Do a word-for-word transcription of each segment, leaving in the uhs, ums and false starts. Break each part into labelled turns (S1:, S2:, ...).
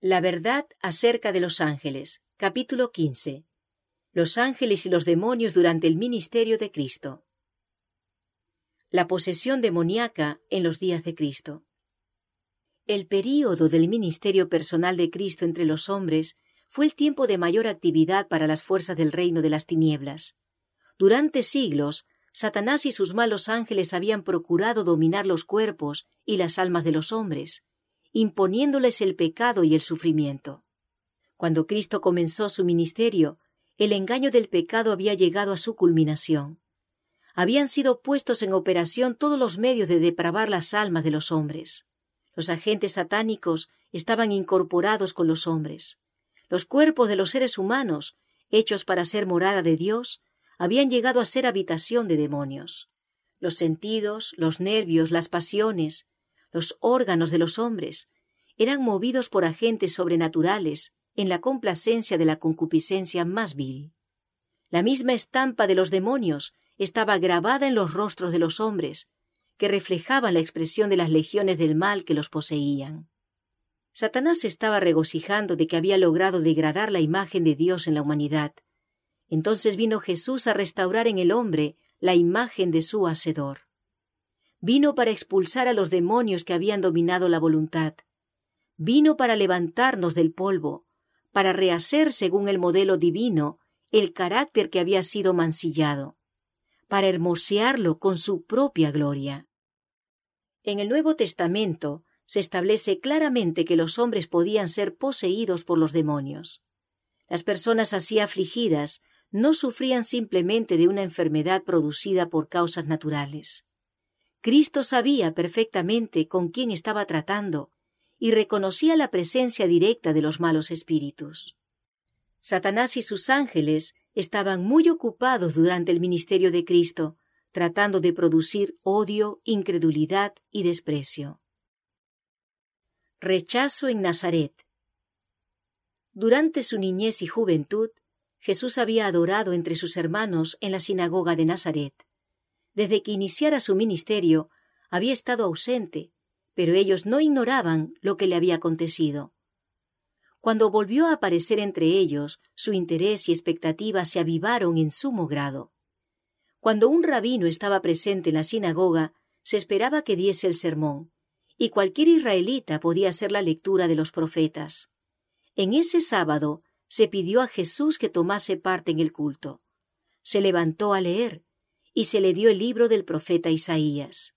S1: La verdad acerca de los ángeles. Capítulo quince. Los ángeles y los demonios durante el ministerio de Cristo. La posesión demoníaca en los días de Cristo. El período del ministerio personal de Cristo entre los hombres fue el tiempo de mayor actividad para las fuerzas del reino de las tinieblas. Durante siglos, Satanás y sus malos ángeles habían procurado dominar los cuerpos y las almas de los hombres, imponiéndoles el pecado y el sufrimiento. Cuando Cristo comenzó su ministerio, el engaño del pecado había llegado a su culminación. Habían sido puestos en operación todos los medios de depravar las almas de los hombres. Los agentes satánicos estaban incorporados con los hombres. Los cuerpos de los seres humanos, hechos para ser morada de Dios, habían llegado a ser habitación de demonios. Los sentidos, los nervios, las pasiones, los órganos de los hombres eran movidos por agentes sobrenaturales en la complacencia de la concupiscencia más vil. La misma estampa de los demonios estaba grabada en los rostros de los hombres, que reflejaban la expresión de las legiones del mal que los poseían. Satanás se estaba regocijando de que había logrado degradar la imagen de Dios en la humanidad. Entonces vino Jesús a restaurar en el hombre la imagen de su Hacedor. Vino para expulsar a los demonios que habían dominado la voluntad. Vino para levantarnos del polvo, para rehacer según el modelo divino el carácter que había sido mancillado, para hermosearlo con su propia gloria. En el Nuevo Testamento se establece claramente que los hombres podían ser poseídos por los demonios. Las personas así afligidas no sufrían simplemente de una enfermedad producida por causas naturales. Cristo sabía perfectamente con quién estaba tratando y reconocía la presencia directa de los malos espíritus. Satanás y sus ángeles estaban muy ocupados durante el ministerio de Cristo, tratando de producir odio, incredulidad y desprecio. Rechazo en Nazaret. Durante su niñez y juventud, Jesús había adorado entre sus hermanos en la sinagoga de Nazaret. Desde que iniciara su ministerio, había estado ausente, pero ellos no ignoraban lo que le había acontecido. Cuando volvió a aparecer entre ellos, su interés y expectativa se avivaron en sumo grado. Cuando un rabino estaba presente en la sinagoga, se esperaba que diese el sermón, y cualquier israelita podía hacer la lectura de los profetas. En ese sábado se pidió a Jesús que tomase parte en el culto. Se levantó a leer, y se le dio el libro del profeta Isaías.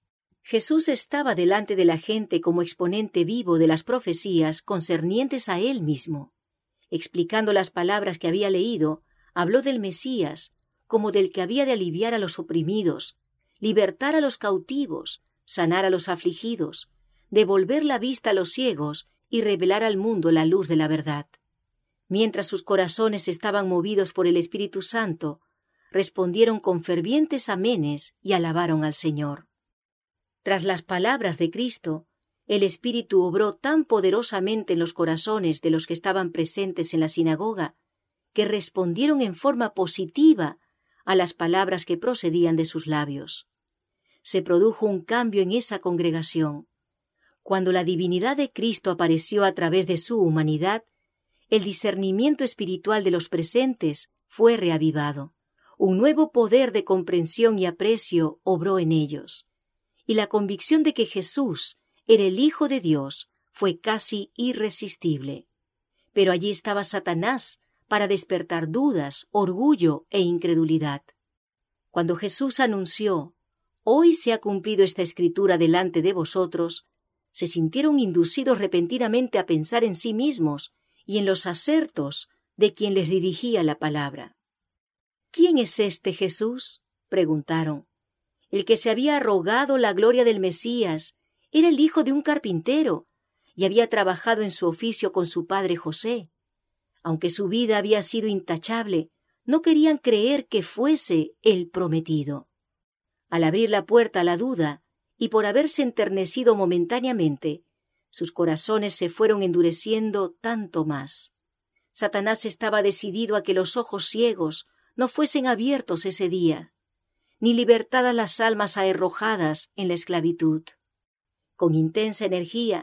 S1: Jesús estaba delante de la gente como exponente vivo de las profecías concernientes a él mismo. Explicando las palabras que había leído, habló del Mesías como del que había de aliviar a los oprimidos, libertar a los cautivos, sanar a los afligidos, devolver la vista a los ciegos y revelar al mundo la luz de la verdad. Mientras sus corazones estaban movidos por el Espíritu Santo, respondieron con fervientes amenes y alabaron al Señor. Tras las palabras de Cristo, el Espíritu obró tan poderosamente en los corazones de los que estaban presentes en la sinagoga, que respondieron en forma positiva a las palabras que procedían de sus labios. Se produjo un cambio en esa congregación. Cuando la divinidad de Cristo apareció a través de su humanidad, el discernimiento espiritual de los presentes fue reavivado. Un nuevo poder de comprensión y aprecio obró en ellos, y la convicción de que Jesús era el Hijo de Dios fue casi irresistible. Pero allí estaba Satanás para despertar dudas, orgullo e incredulidad. Cuando Jesús anunció, «Hoy se ha cumplido esta escritura delante de vosotros», se sintieron inducidos repentinamente a pensar en sí mismos y en los acertos de quien les dirigía la palabra. «¿Quién es este Jesús?», preguntaron. «El que se había arrogado la gloria del Mesías era el hijo de un carpintero y había trabajado en su oficio con su padre José. Aunque su vida había sido intachable, no querían creer que fuese el prometido». Al abrir la puerta a la duda y por haberse enternecido momentáneamente, sus corazones se fueron endureciendo tanto más. Satanás estaba decidido a que los ojos ciegos no fuesen abiertos ese día, ni libertadas las almas aherrojadas en la esclavitud. Con intensa energía,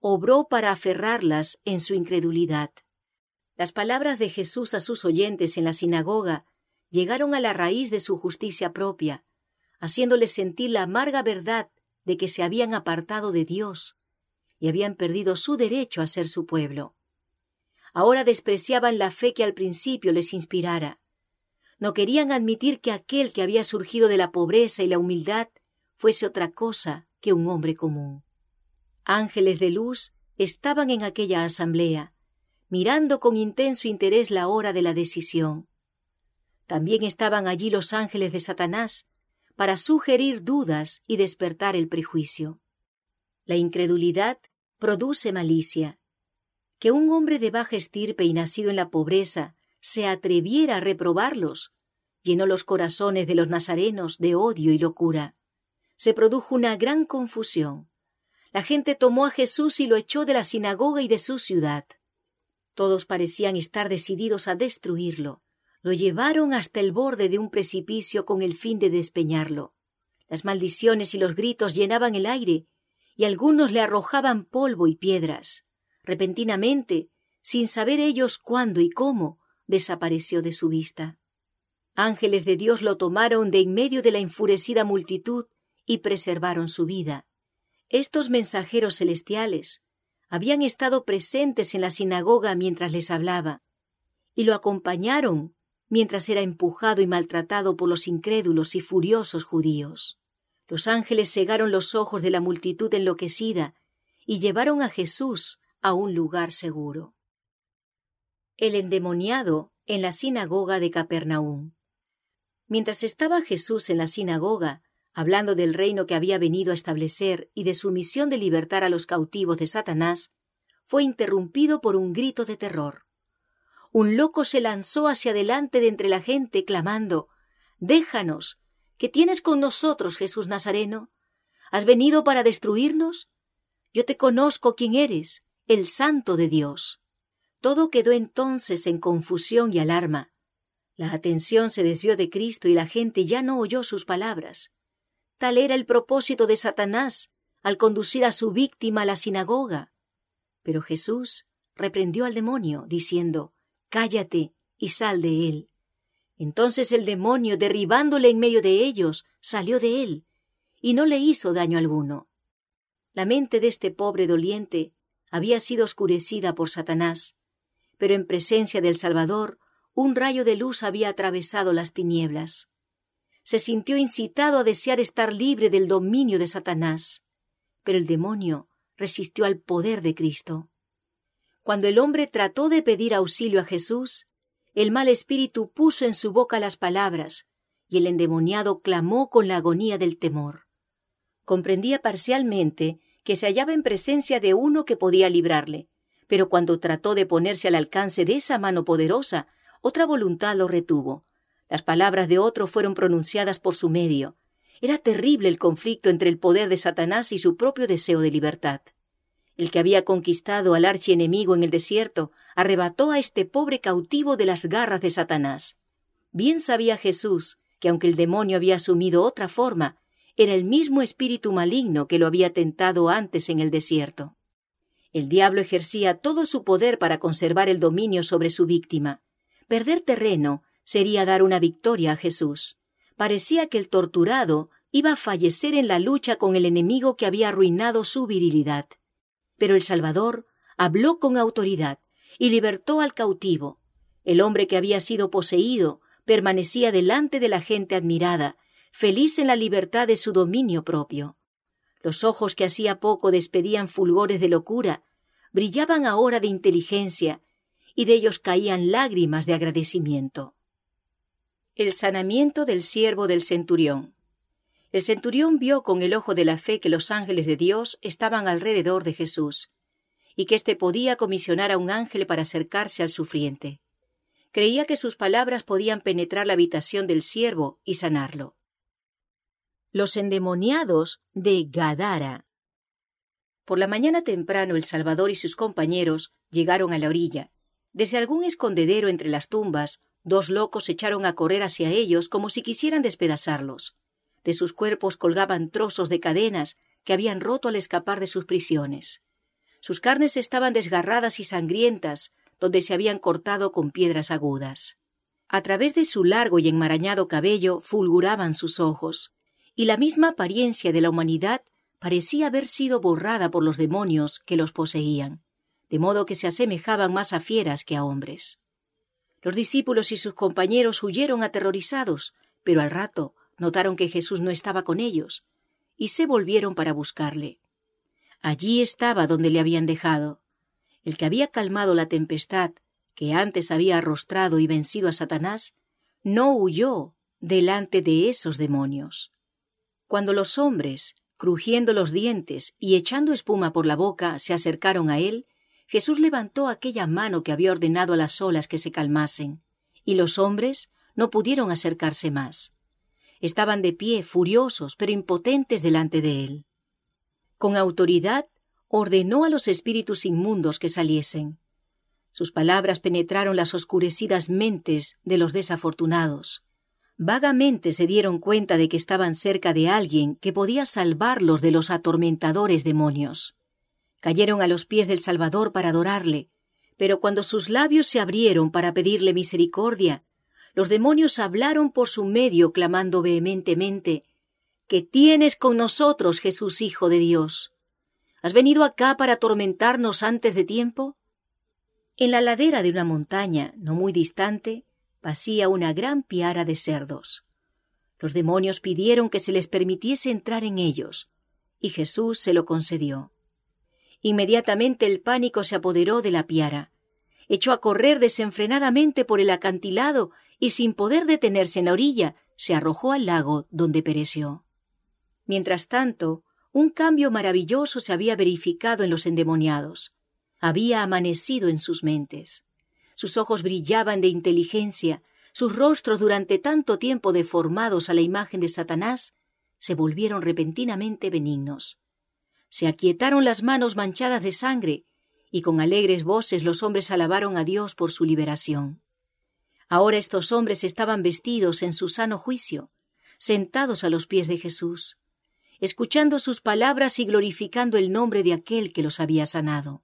S1: obró para aferrarlas en su incredulidad. Las palabras de Jesús a sus oyentes en la sinagoga llegaron a la raíz de su justicia propia, haciéndoles sentir la amarga verdad de que se habían apartado de Dios y habían perdido su derecho a ser su pueblo. Ahora despreciaban la fe que al principio les inspirara. No querían admitir que aquel que había surgido de la pobreza y la humildad fuese otra cosa que un hombre común. Ángeles de luz estaban en aquella asamblea, mirando con intenso interés la hora de la decisión. También estaban allí los ángeles de Satanás para sugerir dudas y despertar el prejuicio. La incredulidad produce malicia. Que un hombre de baja estirpe y nacido en la pobreza se atreviera a reprobarlos llenó los corazones de los nazarenos de odio y locura. Se produjo una gran confusión. La gente tomó a Jesús y lo echó de la sinagoga y de su ciudad. Todos parecían estar decididos a destruirlo. Lo llevaron hasta el borde de un precipicio con el fin de despeñarlo. Las maldiciones y los gritos llenaban el aire, y algunos le arrojaban polvo y piedras. Repentinamente, sin saber ellos cuándo y cómo, desapareció de su vista. Ángeles de Dios lo tomaron de en medio de la enfurecida multitud y preservaron su vida. Estos mensajeros celestiales habían estado presentes en la sinagoga mientras les hablaba, y lo acompañaron mientras era empujado y maltratado por los incrédulos y furiosos judíos. Los ángeles cegaron los ojos de la multitud enloquecida y llevaron a Jesús a un lugar seguro. El endemoniado en la sinagoga de Capernaum. Mientras estaba Jesús en la sinagoga, hablando del reino que había venido a establecer y de su misión de libertar a los cautivos de Satanás, fue interrumpido por un grito de terror. Un loco se lanzó hacia adelante de entre la gente, clamando: «¡Déjanos! ¿Qué tienes con nosotros, Jesús Nazareno? ¿Has venido para destruirnos? Yo te conozco quién eres, el Santo de Dios». Todo quedó entonces en confusión y alarma. La atención se desvió de Cristo y la gente ya no oyó sus palabras. Tal era el propósito de Satanás al conducir a su víctima a la sinagoga. Pero Jesús reprendió al demonio, diciendo: «Cállate y sal de él». Entonces el demonio, derribándole en medio de ellos, salió de él, y no le hizo daño alguno. La mente de este pobre doliente había sido oscurecida por Satanás, pero en presencia del Salvador, un rayo de luz había atravesado las tinieblas. Se sintió incitado a desear estar libre del dominio de Satanás, pero el demonio resistió al poder de Cristo. Cuando el hombre trató de pedir auxilio a Jesús, el mal espíritu puso en su boca las palabras, y el endemoniado clamó con la agonía del temor. Comprendía parcialmente que se hallaba en presencia de uno que podía librarle, pero cuando trató de ponerse al alcance de esa mano poderosa, otra voluntad lo retuvo. Las palabras de otro fueron pronunciadas por su medio. Era terrible el conflicto entre el poder de Satanás y su propio deseo de libertad. El que había conquistado al archienemigo en el desierto arrebató a este pobre cautivo de las garras de Satanás. Bien sabía Jesús que, aunque el demonio había asumido otra forma, era el mismo espíritu maligno que lo había tentado antes en el desierto. El diablo ejercía todo su poder para conservar el dominio sobre su víctima. Perder terreno sería dar una victoria a Jesús. Parecía que el torturado iba a fallecer en la lucha con el enemigo que había arruinado su virilidad. Pero el Salvador habló con autoridad y libertó al cautivo. El hombre que había sido poseído permanecía delante de la gente admirada, feliz en la libertad de su dominio propio. Los ojos que hacía poco despedían fulgores de locura, brillaban ahora de inteligencia, y de ellos caían lágrimas de agradecimiento. El sanamiento del siervo del centurión. El centurión vio con el ojo de la fe que los ángeles de Dios estaban alrededor de Jesús, y que éste podía comisionar a un ángel para acercarse al sufriente. Creía que sus palabras podían penetrar la habitación del siervo y sanarlo. Los endemoniados de Gadara. Por la mañana temprano el Salvador y sus compañeros llegaron a la orilla. Desde algún escondedero entre las tumbas, dos locos se echaron a correr hacia ellos como si quisieran despedazarlos. De sus cuerpos colgaban trozos de cadenas que habían roto al escapar de sus prisiones. Sus carnes estaban desgarradas y sangrientas, donde se habían cortado con piedras agudas. A través de su largo y enmarañado cabello fulguraban sus ojos, y la misma apariencia de la humanidad parecía haber sido borrada por los demonios que los poseían, de modo que se asemejaban más a fieras que a hombres. Los discípulos y sus compañeros huyeron aterrorizados, pero al rato notaron que Jesús no estaba con ellos, y se volvieron para buscarle. Allí estaba donde le habían dejado. El que había calmado la tempestad, que antes había arrostrado y vencido a Satanás, no huyó delante de esos demonios. Cuando los hombres, crujiendo los dientes y echando espuma por la boca, se acercaron a él, Jesús levantó aquella mano que había ordenado a las olas que se calmasen, y los hombres no pudieron acercarse más. Estaban de pie, furiosos, pero impotentes delante de él. Con autoridad ordenó a los espíritus inmundos que saliesen. Sus palabras penetraron las oscurecidas mentes de los desafortunados. Vagamente se dieron cuenta de que estaban cerca de alguien que podía salvarlos de los atormentadores demonios. Cayeron a los pies del Salvador para adorarle, pero cuando sus labios se abrieron para pedirle misericordia, los demonios hablaron por su medio clamando vehementemente: ¿Qué tienes con nosotros, Jesús, Hijo de Dios? ¿Has venido acá para atormentarnos antes de tiempo? En la ladera de una montaña, no muy distante, pacía una gran piara de cerdos. Los demonios pidieron que se les permitiese entrar en ellos, y Jesús se lo concedió. Inmediatamente el pánico se apoderó de la piara. Echó a correr desenfrenadamente por el acantilado y, sin poder detenerse en la orilla, se arrojó al lago, donde pereció. Mientras tanto, un cambio maravilloso se había verificado en los endemoniados. Había amanecido en sus mentes. Sus ojos brillaban de inteligencia, sus rostros, durante tanto tiempo deformados a la imagen de Satanás, se volvieron repentinamente benignos. Se aquietaron las manos manchadas de sangre, y con alegres voces los hombres alabaron a Dios por su liberación. Ahora estos hombres estaban vestidos en su sano juicio, sentados a los pies de Jesús, escuchando sus palabras y glorificando el nombre de aquel que los había sanado.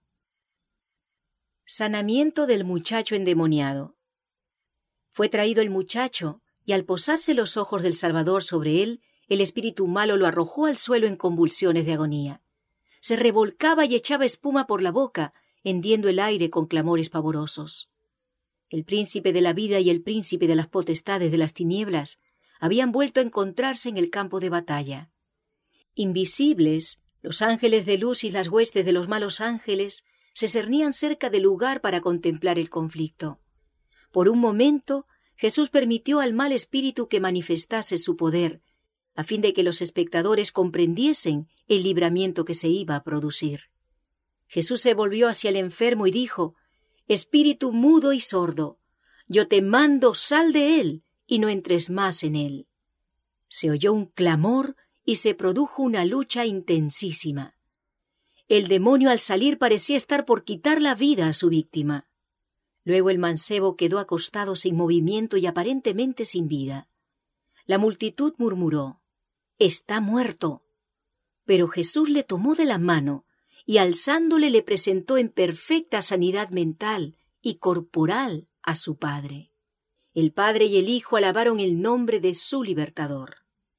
S1: Sanamiento del muchacho endemoniado. Fue traído el muchacho, y al posarse los ojos del Salvador sobre él, el espíritu malo lo arrojó al suelo en convulsiones de agonía. Se revolcaba y echaba espuma por la boca, hendiendo el aire con clamores pavorosos. El príncipe de la vida y el príncipe de las potestades de las tinieblas habían vuelto a encontrarse en el campo de batalla. Invisibles, los ángeles de luz y las huestes de los malos ángeles se cernían cerca del lugar para contemplar el conflicto. Por un momento, Jesús permitió al mal espíritu que manifestase su poder, a fin de que los espectadores comprendiesen el libramiento que se iba a producir. Jesús se volvió hacia el enfermo y dijo: «Espíritu mudo y sordo, yo te mando, sal de él y no entres más en él». Se oyó un clamor y se produjo una lucha intensísima. El demonio, al salir, parecía estar por quitar la vida a su víctima. Luego el mancebo quedó acostado sin movimiento y aparentemente sin vida. La multitud murmuró: «Está muerto». Pero Jesús le tomó de la mano y, alzándole, le presentó en perfecta sanidad mental y corporal a su Padre. El Padre y el Hijo alabaron el nombre de su libertador.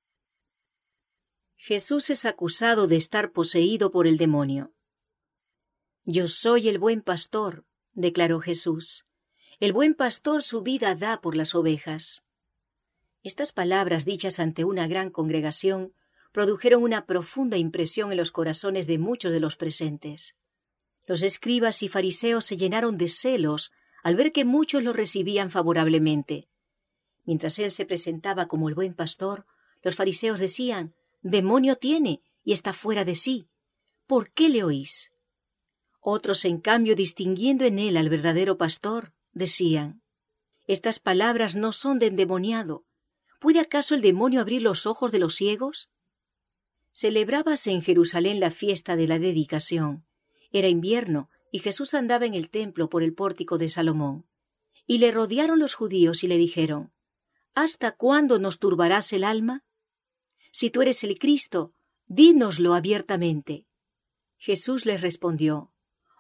S1: Jesús es acusado de estar poseído por el demonio. «Yo soy el buen pastor», declaró Jesús. «El buen pastor su vida da por las ovejas». Estas palabras, dichas ante una gran congregación, produjeron una profunda impresión en los corazones de muchos de los presentes. Los escribas y fariseos se llenaron de celos al ver que muchos lo recibían favorablemente. Mientras él se presentaba como el buen pastor, los fariseos decían: «Demonio tiene y está fuera de sí. ¿Por qué le oís?». Otros, en cambio, distinguiendo en él al verdadero pastor, decían: «Estas palabras no son de endemoniado. ¿Puede acaso el demonio abrir los ojos de los ciegos?». Celebrábase en Jerusalén la fiesta de la dedicación. Era invierno y Jesús andaba en el templo por el pórtico de Salomón. Y le rodearon los judíos y le dijeron: «¿Hasta cuándo nos turbarás el alma? Si tú eres el Cristo, dínoslo abiertamente». Jesús les respondió: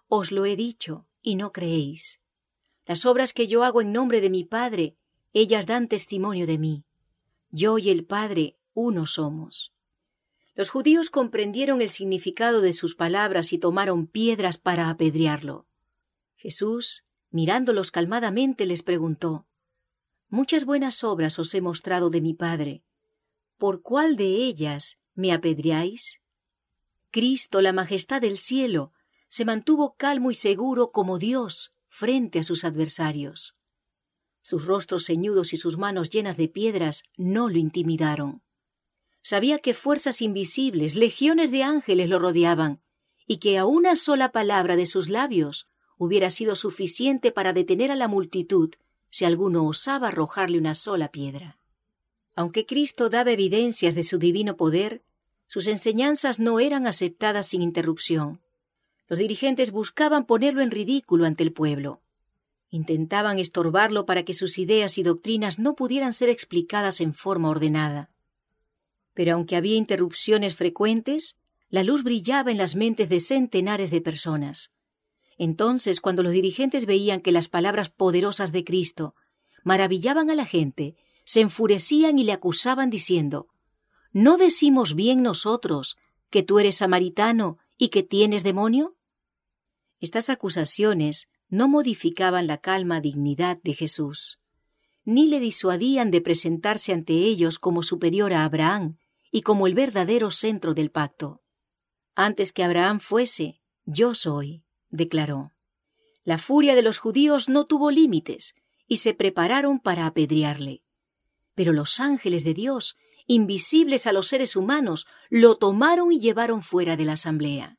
S1: Os lo he dicho, y no creéis. Las obras que yo hago en nombre de mi Padre, ellas dan testimonio de mí. Yo y el Padre uno somos. Los judíos comprendieron el significado de sus palabras y tomaron piedras para apedrearlo. Jesús, mirándolos calmadamente, les preguntó: Muchas buenas obras os he mostrado de mi Padre. ¿Por cuál de ellas me apedreáis? Cristo, la majestad del cielo, se mantuvo calmo y seguro como Dios frente a sus adversarios. Sus rostros ceñudos y sus manos llenas de piedras no lo intimidaron. Sabía que fuerzas invisibles, legiones de ángeles lo rodeaban, y que a una sola palabra de sus labios hubiera sido suficiente para detener a la multitud si alguno osaba arrojarle una sola piedra. Aunque Cristo daba evidencias de su divino poder, sus enseñanzas no eran aceptadas sin interrupción. Los dirigentes buscaban ponerlo en ridículo ante el pueblo. Intentaban estorbarlo para que sus ideas y doctrinas no pudieran ser explicadas en forma ordenada. Pero aunque había interrupciones frecuentes, la luz brillaba en las mentes de centenares de personas. Entonces, cuando los dirigentes veían que las palabras poderosas de Cristo maravillaban a la gente, se enfurecían y le acusaban diciendo: ¿No decimos bien nosotros que tú eres samaritano y que tienes demonio? Estas acusaciones no modificaban la calma dignidad de Jesús, ni le disuadían de presentarse ante ellos como superior a Abraham y como el verdadero centro del pacto. Antes que Abraham fuese, yo soy, declaró. La furia de los judíos no tuvo límites y se prepararon para apedrearle. Pero los ángeles de Dios, invisibles a los seres humanos, lo tomaron y llevaron fuera de la asamblea.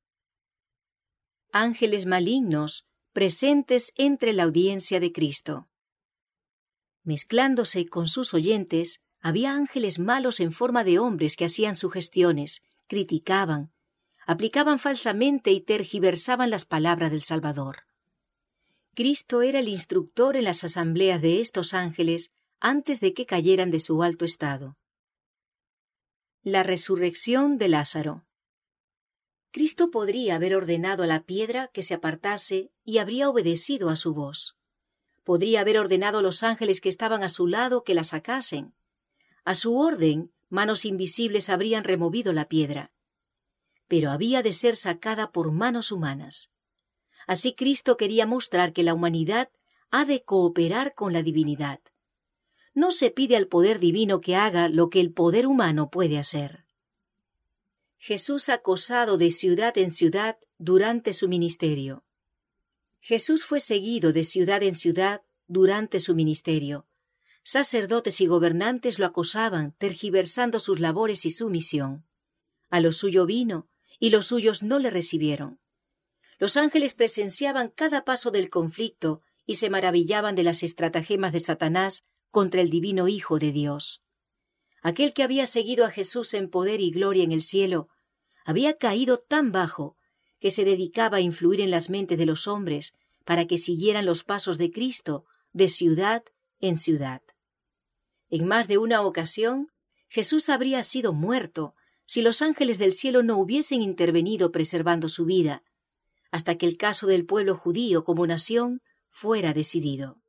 S1: Ángeles malignos presentes entre la audiencia de Cristo. Mezclándose con sus oyentes, había ángeles malos en forma de hombres que hacían sugestiones, criticaban, aplicaban falsamente y tergiversaban las palabras del Salvador. Cristo era el instructor en las asambleas de estos ángeles antes de que cayeran de su alto estado. La resurrección de Lázaro. Cristo podría haber ordenado a la piedra que se apartase y habría obedecido a su voz. Podría haber ordenado a los ángeles que estaban a su lado que la sacasen. A su orden, manos invisibles habrían removido la piedra. Pero había de ser sacada por manos humanas. Así Cristo quería mostrar que la humanidad ha de cooperar con la divinidad. No se pide al poder divino que haga lo que el poder humano puede hacer. Jesús acosado de ciudad en ciudad durante su ministerio. Jesús fue seguido de ciudad en ciudad durante su ministerio. Sacerdotes y gobernantes lo acosaban, tergiversando sus labores y su misión. A lo suyo vino, y los suyos no le recibieron. Los ángeles presenciaban cada paso del conflicto y se maravillaban de las estratagemas de Satanás contra el divino Hijo de Dios. Aquel que había seguido a Jesús en poder y gloria en el cielo, había caído tan bajo que se dedicaba a influir en las mentes de los hombres para que siguieran los pasos de Cristo de ciudad en ciudad. En más de una ocasión, Jesús habría sido muerto si los ángeles del cielo no hubiesen intervenido preservando su vida, hasta que el caso del pueblo judío como nación fuera decidido.